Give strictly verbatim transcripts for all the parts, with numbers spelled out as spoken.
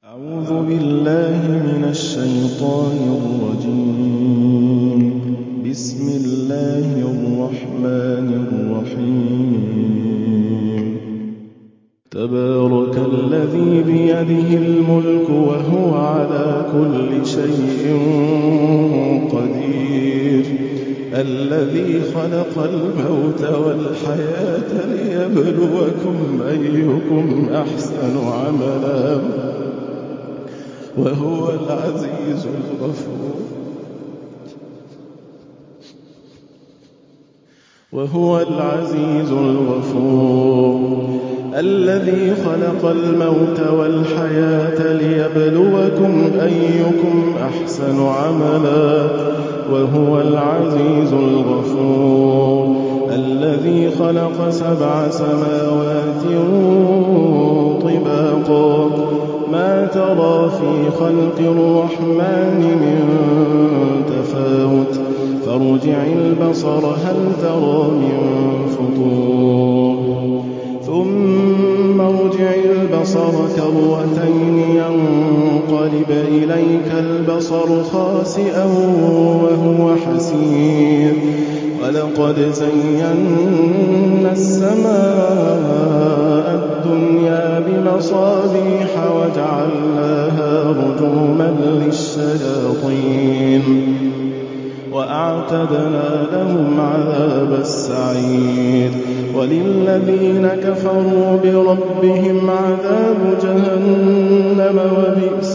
أعوذ بالله من الشيطان الرجيم. بسم الله الرحمن الرحيم. تبارك الذي بيده الملك وهو على كل شيء قدير، الذي خلق الموت والحياة ليبلوكم أيكم أحسن عملا وهو العزيز الغفور وهو العزيز الغفور الذي خلق الموت والحياة ليبلوكم أيكم أحسن عملا وهو العزيز الغفور الذي خلق سبع سماوات طباقا ما ترى في خلق الرحمن من تفاوت فارجع البصر هل ترى من فطور ثم ارجع البصر كرتين ينقلب إليك البصر خاسئا وهو حسير ولقد زينا السماء الدنيا بمصابيح وجعلناها رجوما للشياطين وأعتدنا لهم عذاب السعير وللذين كفروا بربهم عذاب جهنم وبئس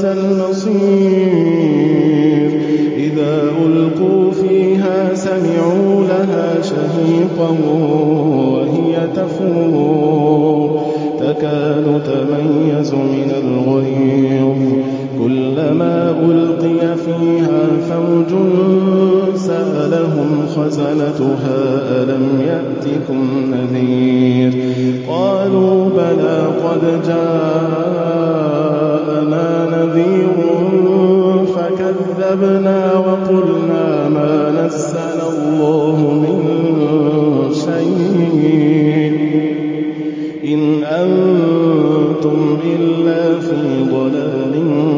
المصير إذا ألقوا فيها سمعوا لها شهيقا وهي تفور تكاد تميز من الغيظ كلما ألقي فيها فوج سألهم خزنتها ألم يأتكم نذير قالوا بلى قد جاءنا نذير فكذبنا وقلنا ما نزل الله من شيء إن أنتم إلا في ضلال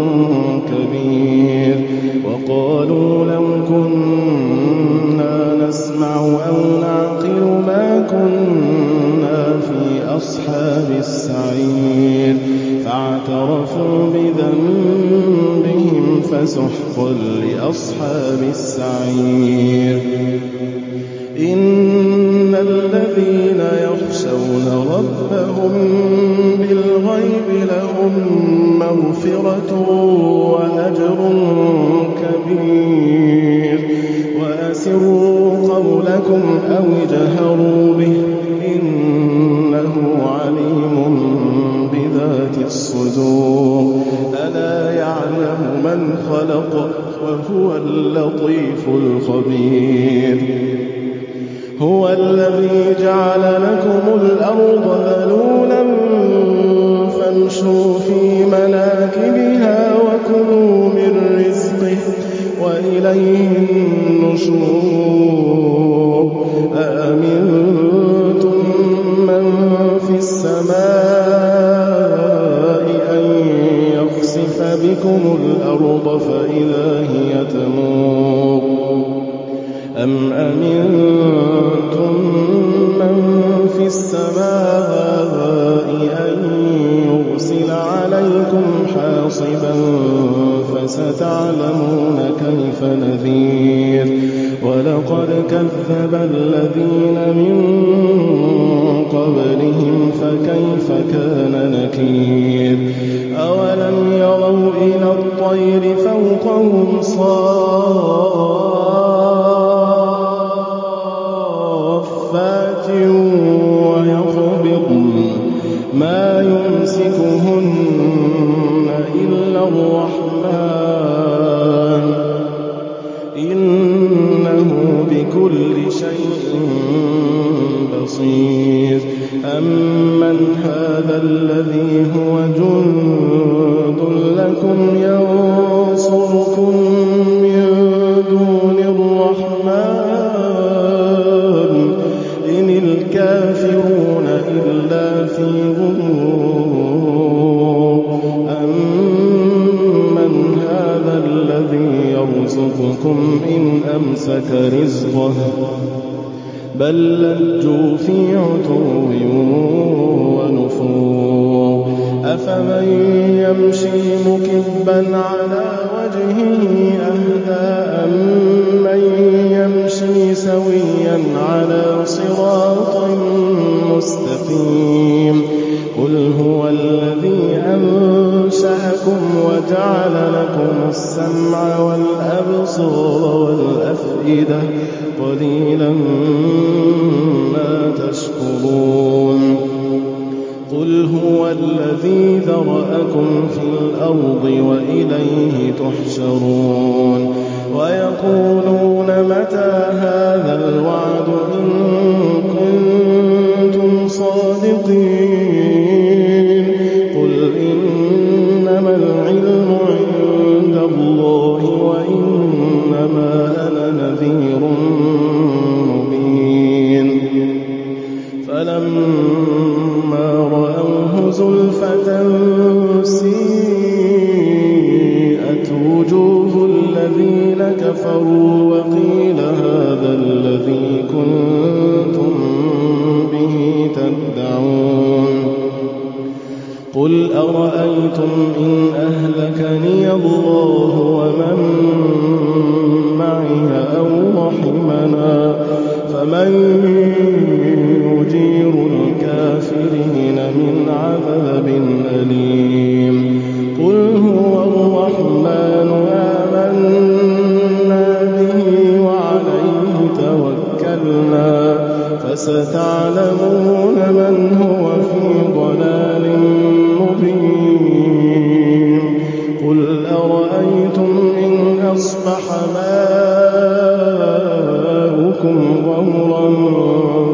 كبير وقالوا لو كنا نسمع أو نعقل ما كنا في أصحاب السعير فاعترفوا بذنبهم فسحقا لأصحاب السعير إن الذين يخشون ربهم بالغيب لهم مغفرة وأجر كبير وأسروا قولكم أو اجهروا به إنه عليم بذات الصدور ألا يعلم من خلق وهو اللطيف الخبير هو الذي جعل لكم الأرض ذلولا فامشوا في مناكبها وكلوا من رزقه وإليه النشور أأمنتم من في السماء أن يخسف بكم الأرض فإذا هي تمور أم أمنتم من في السماء أن يرسل عليكم حاصبا فستعلمون كيف نذير ولقد كذب الذين من قبلهم فكيف كان نكير أولم يروا إلى الطير فوقهم صافات ويقبضن ما يمسكهن إلا الرحمن إنه بكل شيء بصير أمن هذا الذي هو جند لكم ينصركم من دون الرحمن إن الكافرون إلا في غرور أمن يرزقكم إن أمسك رزقه بل لجوا في عتو ونفور أفمن يمشي مكبا على وجهه أهدى أمن يمشي سويا على صراط مستقيم قل هو الذي أنشأكم وجعل لكم السمع والأبصار والأفئدة قليلا ما تشكرون قل هو الذي ذرأكم في الأرض وإليه تحشرون ويقولون متى هذا الوعد إن كنتم صادقين قل إنما العلم عند الله وإنما أنا نذير مبين فلما رأوه زلفة سيئت وجوه الذين كفروا وقيل هذا الذي كنتم به تدعون قل أرأيتم إن أهلكني الله ومن معي أو رحمنا فمن يجير الكافرين من عذاب أليم قل هو الرحمن آمنا به وعليه توكلنا فستعلمون من هو في ضلال مبين قل أرأيتم إن أصبح ماؤكم غورا